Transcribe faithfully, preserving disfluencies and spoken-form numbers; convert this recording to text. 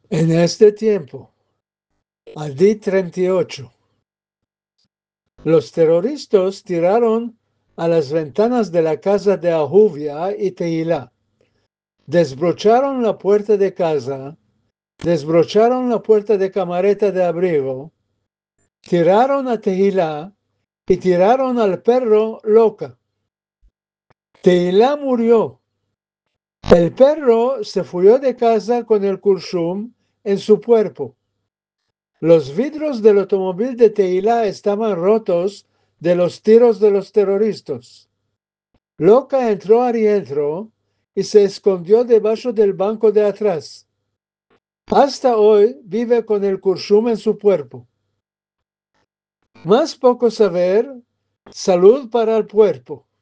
En este tiempo, Adí treinta y ocho, los terroristas tiraron a las ventanas de la casa de Ahuvia y Tehilá, desbrocharon la puerta de casa, desbrocharon la puerta de camareta de abrigo, tiraron a Tehilá y tiraron al perro loca. Tehilá murió. El perro se fuyó de casa con el kurshum en su cuerpo. Los vidrios del automóvil de Tehilá estaban rotos de los tiros de los terroristas. Loca entró adentro y se escondió debajo del banco de atrás. Hasta hoy vive con el kurshum en su cuerpo. Más poco saber, salud para el cuerpo.